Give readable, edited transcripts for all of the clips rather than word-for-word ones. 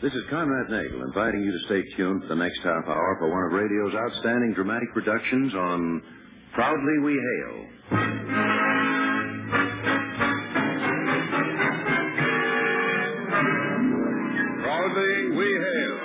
This is Conrad Nagel inviting you to stay tuned for the next half hour for one of radio's outstanding dramatic productions on Proudly We Hail. Proudly We Hail.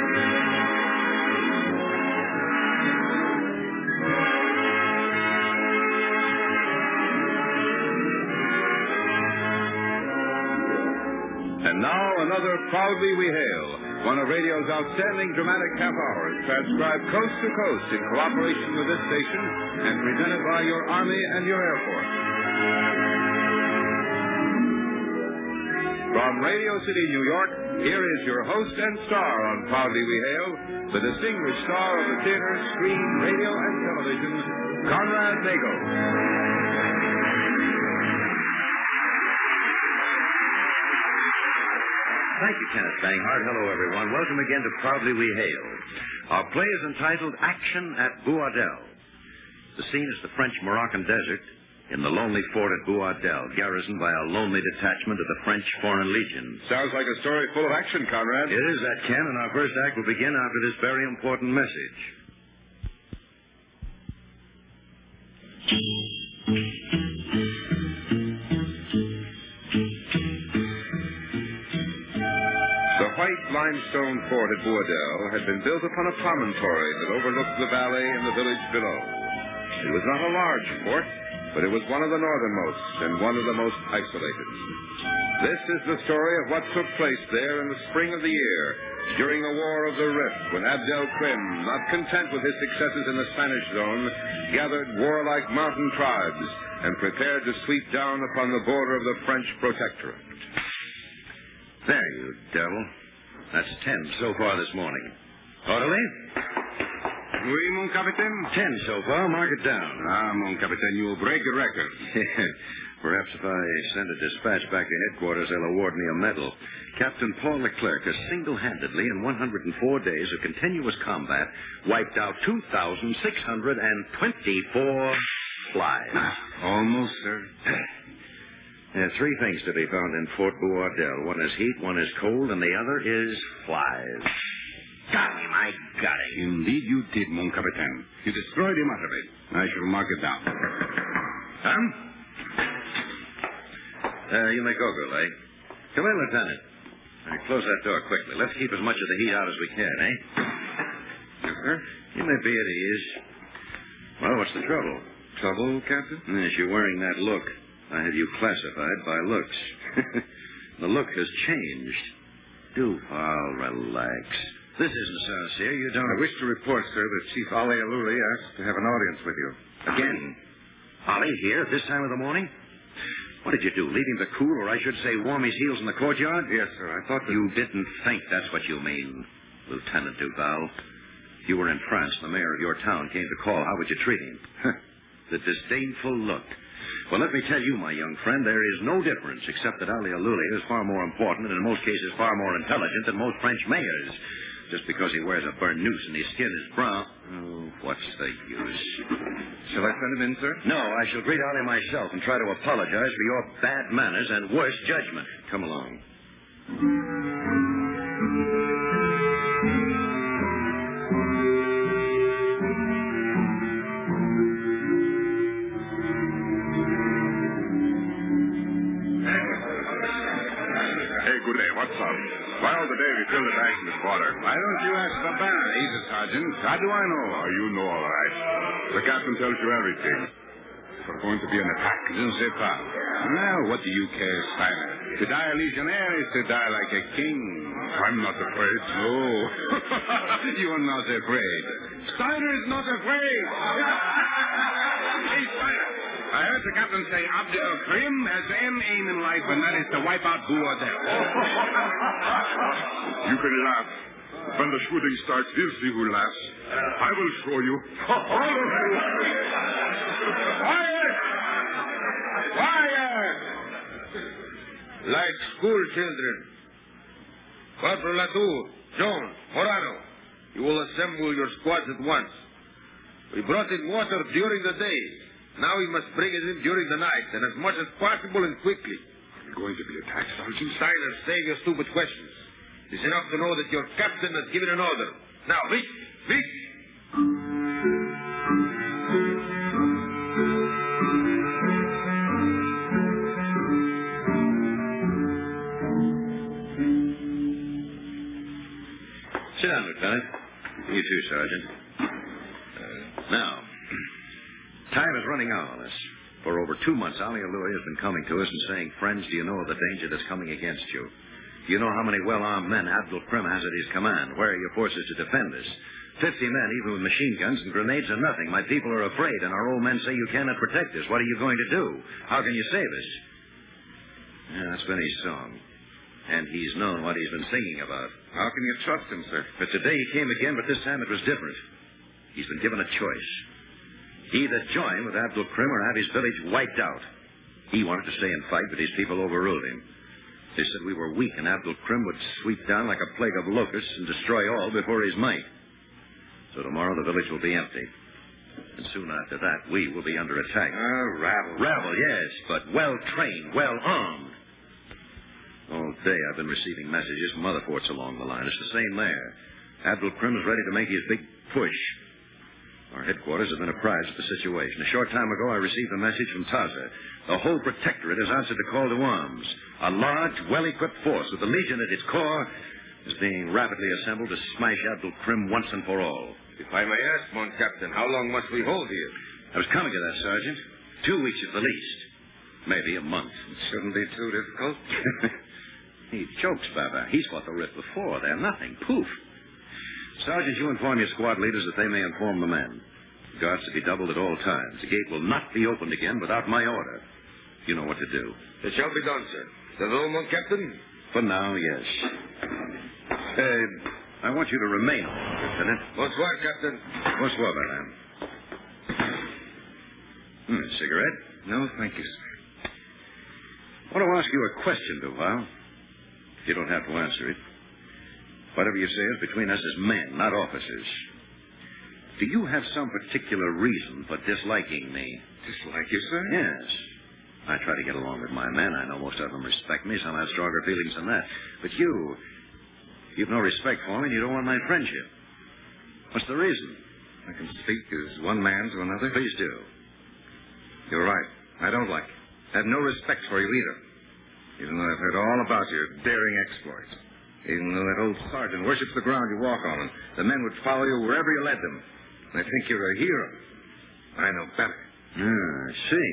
And now another Proudly We Hail, one of radio's outstanding dramatic half hours, transcribed coast to coast in cooperation with this station and presented by your Army and your Air Force. From Radio City, New York, here is your host and star on Proudly We Hail, the distinguished star of the theater, screen, radio, and television, Conrad Nagel. Thank you, Kenneth Banghart. Hello, everyone. Welcome again to Proudly We Hail. Our play is entitled Action at Bois-Artel. The scene is the French-Moroccan desert in the lonely fort at Bois-Artel, garrisoned by a lonely detachment of the French Foreign Legion. Sounds like a story full of action, Conrad. It is that, Ken, and our first act will begin after this very important message. The white limestone fort at Bois-Artel had been built upon a promontory that overlooked the valley and the village below. It was not a large fort, but it was one of the northernmost and one of the most isolated. This is the story of what took place there in the spring of the year, during the War of the Rift, when Abdel Krim, not content with his successes in the Spanish zone, gathered warlike mountain tribes and prepared to sweep down upon the border of the French protectorate. There, you devil. That's 10 so far this morning. Orderly? Oui, mon capitaine? 10 so far. Mark it down. Ah, mon capitaine, you will break a record. Perhaps if I send a dispatch back to headquarters, they'll award me a medal. Captain Paul Leclerc has single-handedly, in 104 days of continuous combat, wiped out 2,624 flies. Almost, sir. There are 3 things to be found in Fort Bois-Artel. One is heat, one is cold, and the other is flies. Got him, I got him. Indeed you did, mon capitaine. You destroyed him utterly. I shall mark it down. You may go, Goulet. Come in, Lieutenant. Close that door quickly. Let's keep as much of the heat out as we can, eh? Yes, sir. You may be at ease. Well, what's the trouble? Trouble, Captain? Yes, you're wearing that look. I have you classified by looks. The look has changed. Do, relax. This isn't sincere. You don't... I wish to report, sir, that Chief Ali Aluli asked to have an audience with you. Again? Ali here at this time of the morning? What did you do? Leave him to cool, or I should say warm his heels in the courtyard? Yes, sir. I thought that... You didn't think that's what you mean, Lieutenant Duval. If you were in France, the mayor of your town came to call. How would you treat him? The disdainful look. Well, let me tell you, my young friend, there is no difference, except that Ali Aluli is far more important and in most cases far more intelligent than most French mayors. Just because he wears a burnoose and his skin is brown. Oh, what's the use? Shall I send him in, sir? No, I shall greet Ali myself and try to apologize for your bad manners and worse judgment. Come along. What's up? Why all the day we fill the bags in this water? Why don't you ask the band? He's a sergeant. How do I know? Oh, you know all right. The captain tells you everything. There's going to be an attack. Je ne sais pas. Now, what do you care, Steiner? To die a legionnaire is to die like a king. I'm not afraid. No. You're not afraid. Steiner is not afraid. Hey, Steiner. I heard the captain say Abdel Krim has an aim in life, and that is to wipe out Bois-Artel. You can laugh. When the shooting starts, we'll see who laughs. I will show you. All of you. Quiet! Quiet! Like school children. Corporal Latour, Jones, Morano, you will assemble your squads at once. We brought in water during the day. Now we must bring it in during the night, and as much as possible and quickly. Are we going to be attacked, Sergeant? Steiner, save your stupid questions. It's enough to know that your captain has given an order. Now, Vic! Sit down, Lieutenant. You too, Sergeant. Now, time is running out on us. For over 2 months, Ali Alui has been coming to us and saying, friends, do you know of the danger that's coming against you? Do you know how many well-armed men Abdul Krim has at his command? Where are your forces to defend us? 50 men, even with machine guns and grenades, are nothing. My people are afraid, and our old men say you cannot protect us. What are you going to do? How can you save us? Yeah, that's been his song. And he's known what he's been singing about. How can you trust him, sir? But today he came again, but this time it was different. He's been given a choice. Either join with Abdul Krim or have his village wiped out. He wanted to stay and fight, but his people overruled him. They said we were weak, and Abdul Krim would sweep down like a plague of locusts and destroy all before his might. So tomorrow the village will be empty. And soon after that, we will be under attack. Rabble. Rabble, yes, but well-trained, well-armed. All day I've been receiving messages from other forts along the line. It's the same there. Abdul Krim is ready to make his big push. Our headquarters have been apprised of the situation. A short time ago, I received a message from Taza. The whole protectorate has answered the call to arms. A large, well-equipped force with the Legion at its core is being rapidly assembled to smash Abdul Krim once and for all. If I may ask, mon captain, how long must we hold here? I was coming to that, Sergeant. 2 weeks at the least. Maybe a month. It shouldn't be too difficult. He jokes, Baba. He's fought the Rif before. They're nothing. Poof. Sergeant, you inform your squad leaders that they may inform the men. Guards to be doubled at all times. The gate will not be opened again without my order. You know what to do. It shall be done, sir. Does all, mon captain? For now, yes. I want you to remain, Lieutenant. Bonsoir, Captain. Bonsoir, madame. Cigarette? No, thank you, sir. I want to ask you a question, Duval. You don't have to answer it. Whatever you say is between us as men, not officers. Do you have some particular reason for disliking me? Dislike you, sir? Yes. I try to get along with my men. I know most of them respect me. Some have stronger feelings than that. But you've no respect for me, and you don't want my friendship. What's the reason? I can speak as one man to another. Please do. You're right. I don't like you. I have no respect for you either. Even though I've heard all about your daring exploits. Even though that old sergeant worships the ground you walk on, and the men would follow you wherever you led them. They think you're a hero. I know better. I see.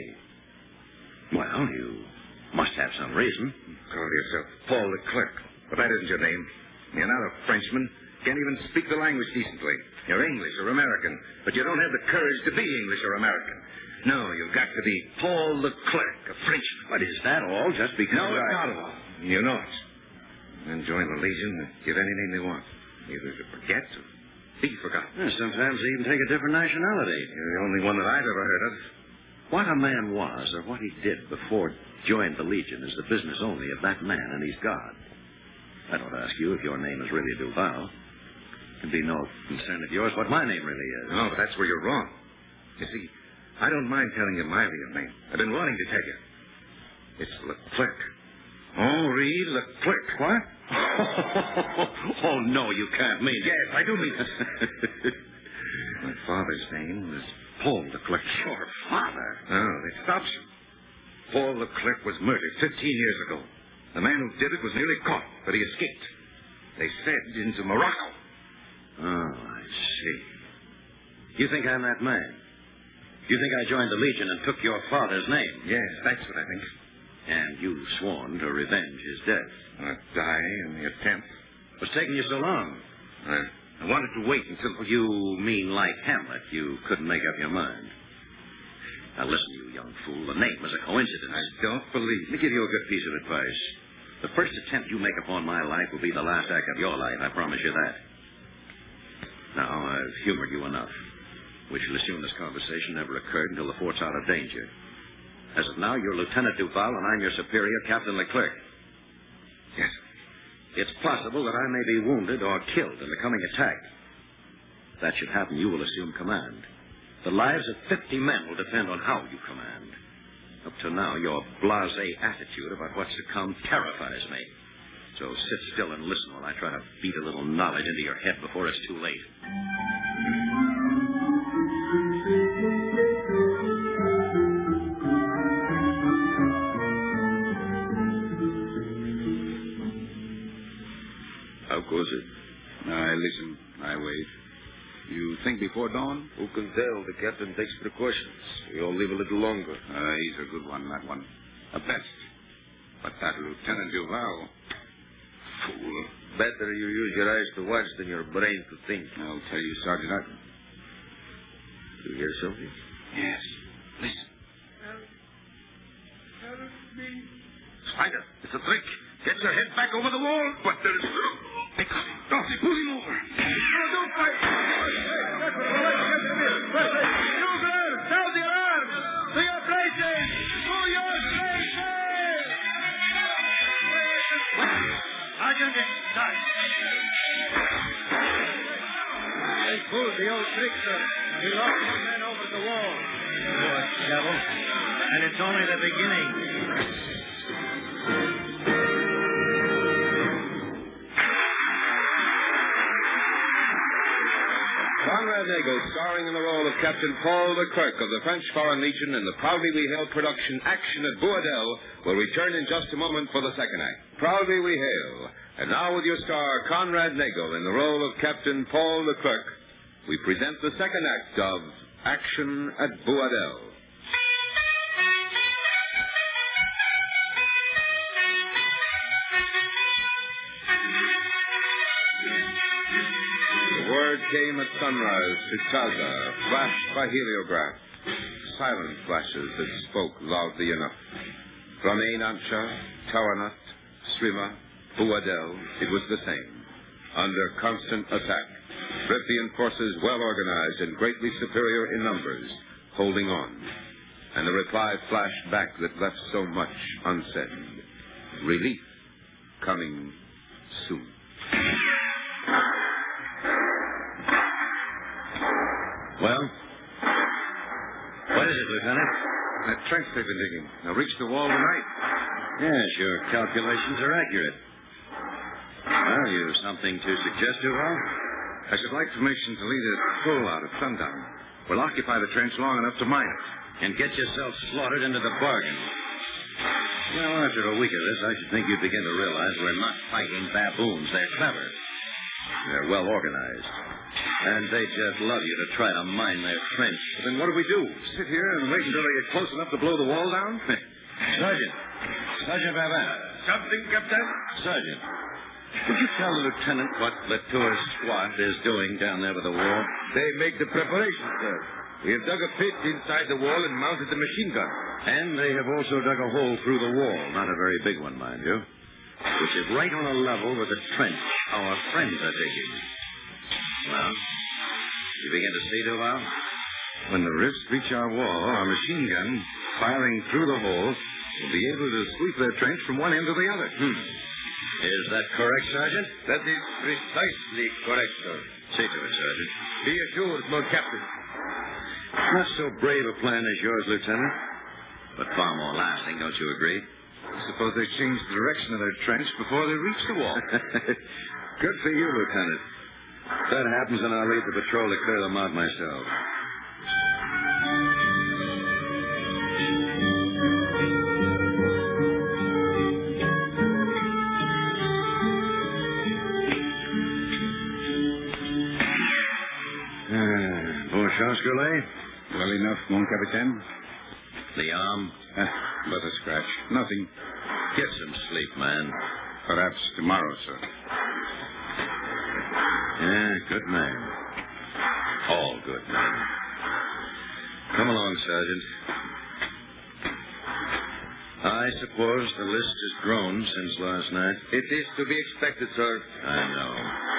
Well, you must have some reason. Call yourself Paul Leclerc, but that isn't your name. You're not a Frenchman. Can't even speak the language decently. You're English or American, but you don't have the courage to be English or American. No, you've got to be Paul Leclerc, a Frenchman. But is that all just because No, it's not all. You know it. Then join the Legion and get any name they want. Either to forget or be forgotten. Sometimes they even take a different nationality. You're the only one that I've ever heard of. What a man was or what he did before joined the Legion is the business only of that man and his God. I don't ask you if your name is really Duval. It can be no concern of yours what my name really is. No, but that's where you're wrong. You see, I don't mind telling you my real name. I've been wanting to tell you. It's Leclerc. Henri Leclerc. What? Oh, no, you can't mean it. Yes, I do mean it. My father's name was Paul Leclerc. Your father? Oh, they stopped you. Paul Leclerc was murdered 15 years ago. The man who did it was nearly caught, but he escaped. They said into Morocco. Oh, I see. You think I'm that man? You think I joined the Legion and took your father's name? Yes, that's what I think. And you've sworn to revenge his death. I'd die in the attempt. What's taking you so long? I wanted to wait until... You mean like Hamlet, you couldn't make up your mind. Now listen, you young fool, the name was a coincidence. I don't believe... Let me give you a good piece of advice. The first attempt you make upon my life will be the last act of your life, I promise you that. Now, I've humored you enough. We shall assume this conversation never occurred until the fort's out of danger. As of now, you're Lieutenant Duval, and I'm your superior, Captain Leclerc. Yes. It's possible that I may be wounded or killed in the coming attack. If that should happen, you will assume command. The lives of 50 men will depend on how you command. Up to now, your blasé attitude about what's to come terrifies me. So sit still and listen while I try to beat a little knowledge into your head before it's too late. How goes it? I listen. I wait. You think before dawn? Who can tell? The captain takes precautions. We all live a little longer. He's a good one, that one. A best. But that Lieutenant Duval... Fool. Better you use your eyes to watch than your brain to think. I'll tell you, Sergeant. You hear something? Yes. Listen. Help me. Spider, it's a trick. Get your head back over the wall. But there's... They're coming. Darcy, pull him over. No, don't fight. You girls, sound the alarm. To your places. To your places. Sergeant, start. They pulled the old trickster. We lost one man over the wall. Poor devil. And it's only the beginning. Conrad Nagel, starring in the role of Captain Paul de Klerk of the French Foreign Legion in the proudly we hail production Action at Boisdel, will return in just a moment for the second act. Proudly we hail. And now with your star, Conrad Nagel, in the role of Captain Paul de Klerk, we present the second act of Action at Boisdel. Word came at sunrise to Chaza, flashed by heliograph. Silent flashes that spoke loudly enough. From Ainamcha, Tawanat, Srima, Boisdel, it was the same. Under constant attack. Riffian forces well organized and greatly superior in numbers, holding on. And the reply flashed back that left so much unsaid. Relief coming soon. Well? What is it, Lieutenant? That trench they've been digging. They'll reach the wall tonight. Yes, your calculations are accurate. Well, you something to suggest, Duval? I should like formation to lead us full out at sundown. We'll occupy the trench long enough to mine it. And get yourself slaughtered into the bargain. You know, after a week of this, I should think you'd begin to realize we're not fighting baboons. They're clever. They're well organized. And they just love you to try to mine their trench. Then what do we do? Sit here and wait until they get close enough to blow the wall down? Sergeant Babin. Something, Captain? Sergeant, could you tell the lieutenant what Latour's squad is doing down there with the wall? They make the preparations, sir. We have dug a pit inside the wall and mounted the machine gun. And they have also dug a hole through the wall. Not a very big one, mind you. Which is right on a level with the trench our friends are digging. Well, you begin to see, Duval? When the rifts reach our wall, our machine gun, firing through the holes, will be able to sweep their trench from one end to the other. Is that correct, Sergeant? That is precisely correct, sir. See to it, Sergeant. Be assured, my captain. Not so brave a plan as yours, Lieutenant, but far more lasting, don't you agree? Suppose they change the direction of their trench before they reach the wall. Good for you, Lieutenant. If that happens, then I'll lead the patrol to clear them out myself. Bon chance, Goulet? Well enough, mon capitaine. The arm? But a scratch. Nothing. Get some sleep, man. Perhaps tomorrow, sir. Yeah, good man. All good men. Come along, Sergeant. I suppose the list has grown since last night. It is to be expected, sir. I know.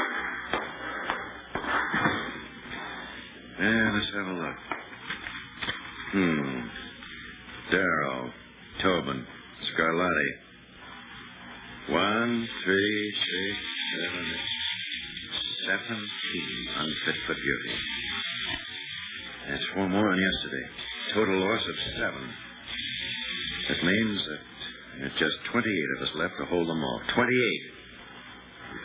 Yeah, let's have a look. Darrow, Tobin, Scarlatti. 1, 3, 6, 7, 17 unfit for duty. That's 4 more than yesterday. Total loss of 7. That means that there's just 28 of us left to hold them off. 28.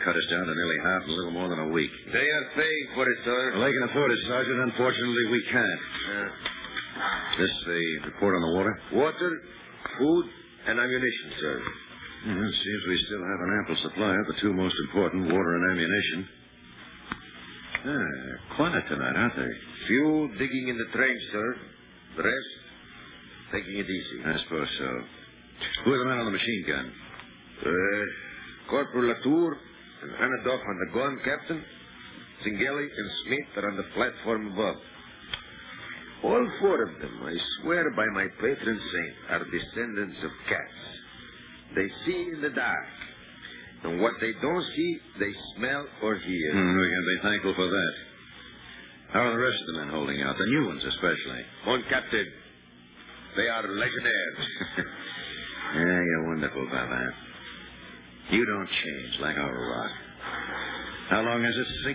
cut us down to nearly half in a little more than a week. They are paying for it, sir. Well, they can afford it, Sergeant. Unfortunately, we can't. This the report on the water? Water, food, and ammunition, sir. It seems we still have an ample supply of the two most important, water and ammunition. They're quiet tonight, aren't they? Few digging in the trench, sir. The rest, taking it easy. I suppose so. Who are the men on the machine gun? Corporal Latour and Hanadoff on the gun, Captain. Zingeli and Smith are on the platform above. All four of them, I swear by my patron saint, are descendants of cats. They see in the dark. And what they don't see, they smell or hear. We can be thankful for that. How are the rest of the men holding out? The new ones especially. Mon Captain, they are legionnaires. Yeah, you're wonderful, Babin. You don't change like our rock. How long has it sink?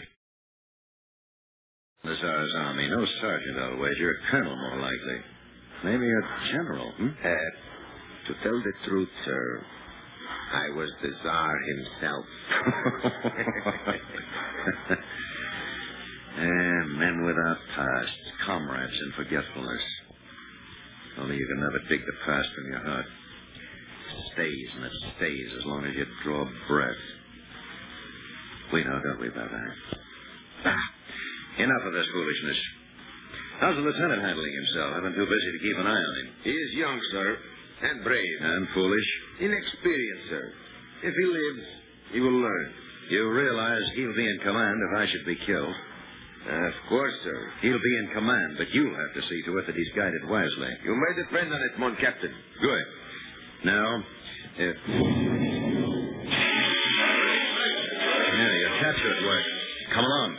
The Tsar's army. No sergeant, I'll wager. A colonel, more likely. Maybe a general, To tell the truth, sir, I was the Tsar himself. Men without past, comrades in forgetfulness. Only you can never dig the past from your heart. It stays, and it stays as long as you draw breath. We know, don't we, Babin? Enough of this foolishness. How's the lieutenant handling himself? I've been too busy to keep an eye on him. He is young, sir, and brave. And foolish? Inexperienced, sir. If he lives, he will learn. You realize he'll be in command if I should be killed? Of course, sir. He'll be in command, but you'll have to see to it that he's guided wisely. You may depend on it, mon Captain. Good. Now, if... Yeah, your cats are at work. Come along.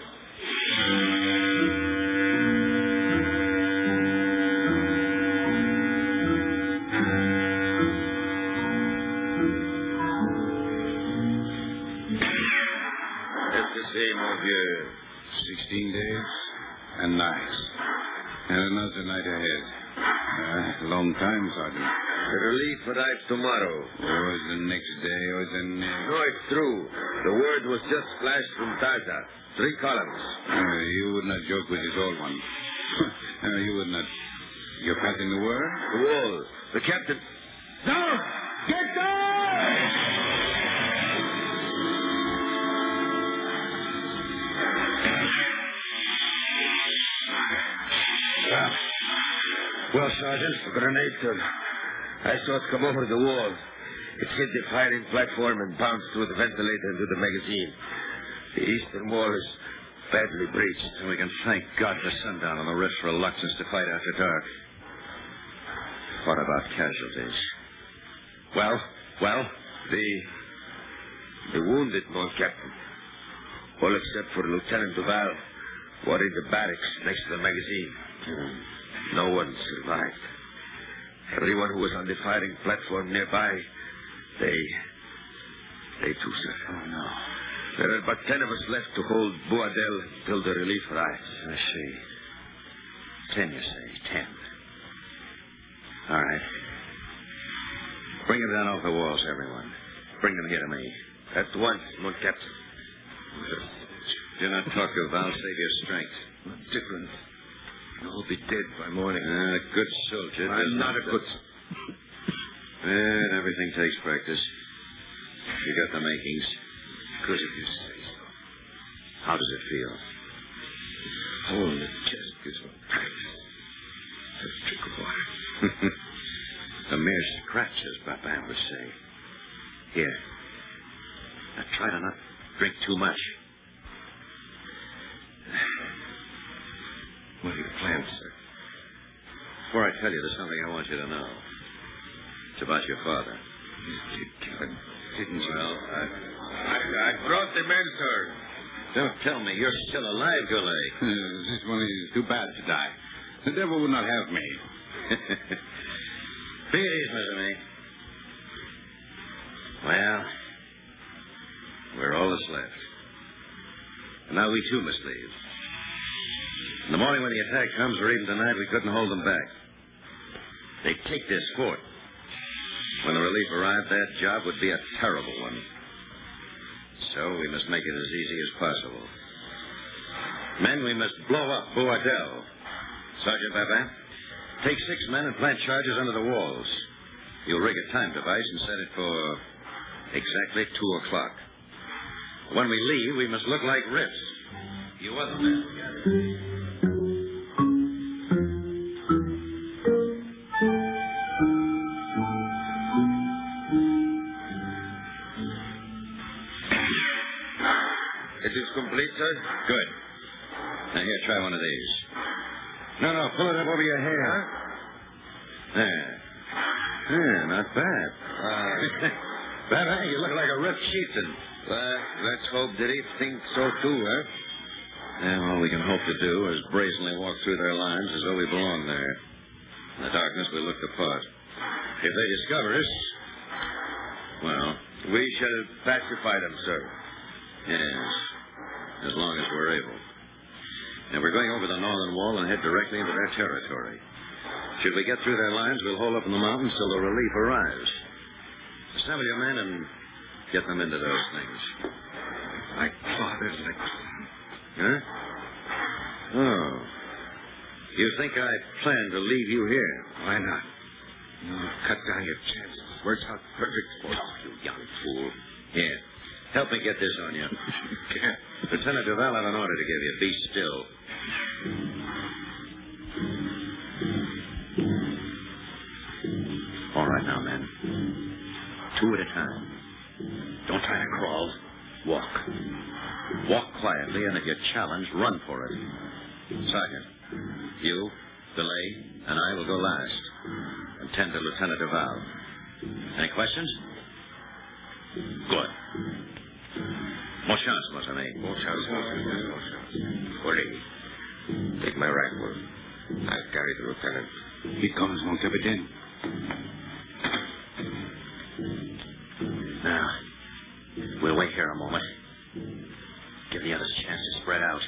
It's the same, mon vieux. 16 days and nights. And another night ahead. Long time, Sergeant. The relief arrives tomorrow. Or the next day, or the next... No, it's true. The word was just flashed from Taza. 3 columns. You would not joke with this old one. You would not... You're passing the word? The wall. The captain... Down! Get down! Well, Sergeant? A grenade, sir. I saw it come over the wall. It hit the firing platform and bounced through the ventilator into the magazine. The eastern wall is badly breached. And we can thank God for sundown and the rest reluctance to fight after dark. What about casualties? Well? The wounded, mon Captain. All except for Lieutenant Duval were in the barracks next to the magazine. No one survived. Everyone who was on the firing platform nearby, they too, sir. Oh, no. There are but 10 of us left to hold Boisdel till the relief arrives. I see. 10, you say? 10. All right. Bring them down off the walls, everyone. Bring them here to me. At once, mon Captain. Do not talk of Val. Save your strength. What difference? You'll be dead by morning. A good soldier. I'm not a good... Everything takes practice. You got the makings. Good if you say so. How does it feel? Hole in the chest gives me practice. A trick of water. A mere scratch, as Babin would say. Here. Now try to not drink too much. What are your plans, sir? Before I tell you, there's something I want you to know. It's about your father. You did kill him, didn't you? Well, I brought the men, sir. Don't tell me you're still alive, Goulet. This one is too bad to die. The devil would not have me. Be at ease, Mr. May. Well, we're all that's left. And now we too must leave. In the morning when the attack comes, or even tonight, we couldn't hold them back. They take this fort. When the relief arrived, that job would be a terrible one. so we must make it as easy as possible. Men, we must blow up Boadell. Sergeant Babin, take 6 men and plant charges under the walls. You'll rig a time device and set it for exactly 2 o'clock. When we leave, we must look like rips. You other men. It is complete, sir? Good. Now, here, try one of these. No, pull it up over your head. Huh? There. Yeah, not bad. Babin, you look like a ripped chieftain. Let's hope the Reef thinks so, too, huh? And all we can hope to do is brazenly walk through their lines as though we belong there. In the darkness, we look the part. If they discover us, well... We shall pacify them, sir. Yes, as long as we're able. And we're going over the northern wall and head directly into their territory. Should we get through their lines, we'll hold up in the mountains till the relief arrives. Assemble your men and get them into those things. Like father's legs. Huh? Oh. You think I plan to leave you here? Why not? You'll cut down your chances. Works out perfect for you. You young fool. Here. Help me get this on you. Can't. Lieutenant Duval had an order to give you. Be still. All right now, men. 2 at a time. Don't try to crawl. Walk. Walk quietly, and if you're challenged, run for it. Sergeant, you, DeLay, and I will go last. And tend to Lieutenant Duval. Any questions? Good. More chance, mon ami. More chance. Hurry. Take my rifle. I'll carry the lieutenant. He comes, mon capitaine. Now, we'll wait here a moment. Give the others a chance to spread out.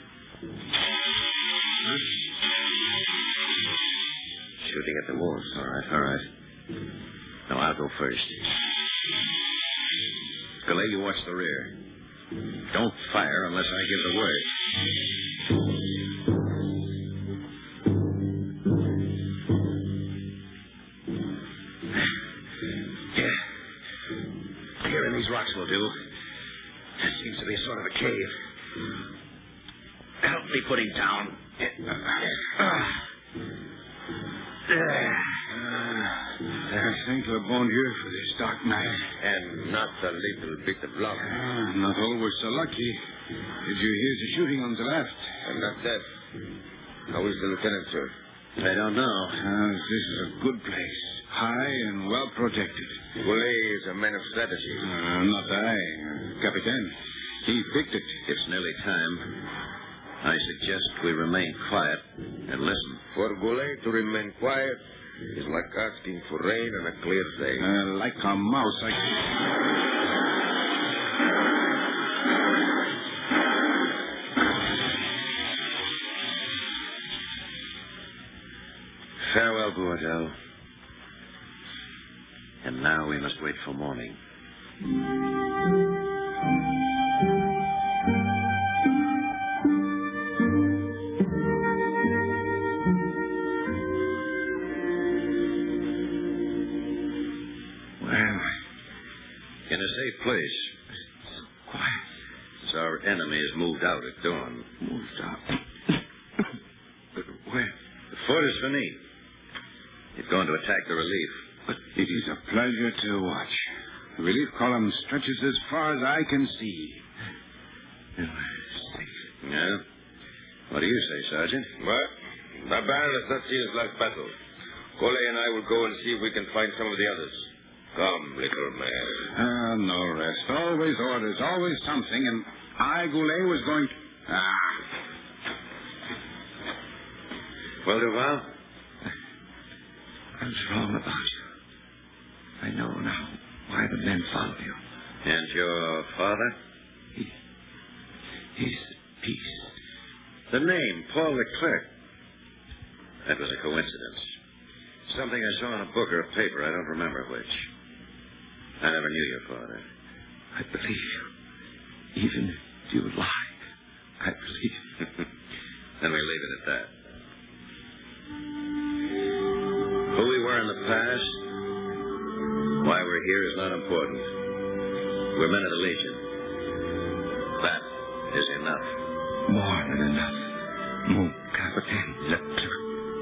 Shooting at the wolves. All right. Now, I'll go first. Goulet, you watch the rear. Don't fire unless I give the word. Here in these rocks will do. There seems to be a sort of a cave. Help me put him down. Thank le bon Dieu for this dark night. And not a little bit of luck. Not always so lucky. Did you hear the shooting on the left? And not that. How is the lieutenant, sir? I don't know. This is a good place. High and well protected. Goulet is a man of strategy. Not I. Capitaine. He picked it. It's nearly time. I suggest we remain quiet and listen. For Goulet to remain quiet is like asking for rain on a clear day. Like a mouse, Farewell, Boadell. And now we must wait for morning. In a safe place. Quiet. So our enemy has moved out at dawn. Moved out. Where? The fort is finished. He's going to attack the relief. But it is a pleasure to watch. The relief column stretches as far as I can see. Safe. Yeah? What do you say, Sergeant? Well, Babin has not seen his last battle. Goulet and I will go and see if we can find some of the others. Come, little man. No rest. Always orders. Always something. And I, Goulet, was going to... Well, Duval? I was wrong about you. I know now why the men followed you. And your father? He's at peace. The name, Paul Leclerc. That was a coincidence. Something I saw in a book or a paper. I don't remember which. I never knew your father. I believe you. Even if you lie, I believe. Then we leave it at that. Who we were in the past, why we're here is not important. We're men of the Legion. That is enough. More than enough. Mon capitaine Leclerc.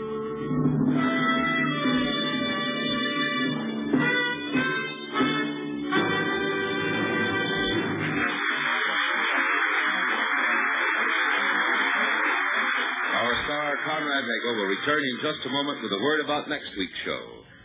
Our star, Conrad Nagel, will return in just a moment with a word about next week's show.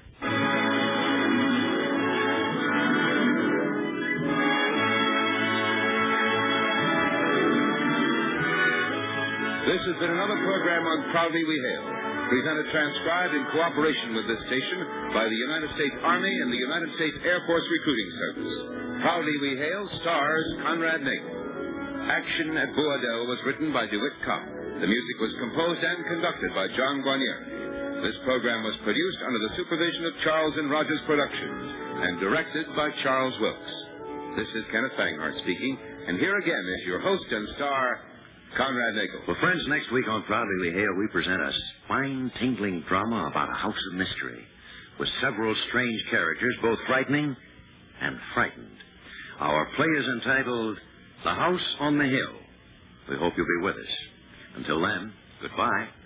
This has been another program on Proudly We Hail, presented transcribed in cooperation with this station by the United States Army and the United States Air Force Recruiting Service. Proudly We Hail stars Conrad Nagel. Action at Boadell was written by DeWitt Kopp. The music was composed and conducted by John Guarnieri. This program was produced under the supervision of Charles and Rogers Productions and directed by Charles Wilkes. This is Kenneth Banghart speaking, and here again is your host and star, Conrad Nagel. Well, friends, next week on Proudly We Hail, we present a spine-tingling drama about a house of mystery with several strange characters, both frightening and frightened. Our play is entitled The House on the Hill. We hope you'll be with us. Until then, goodbye.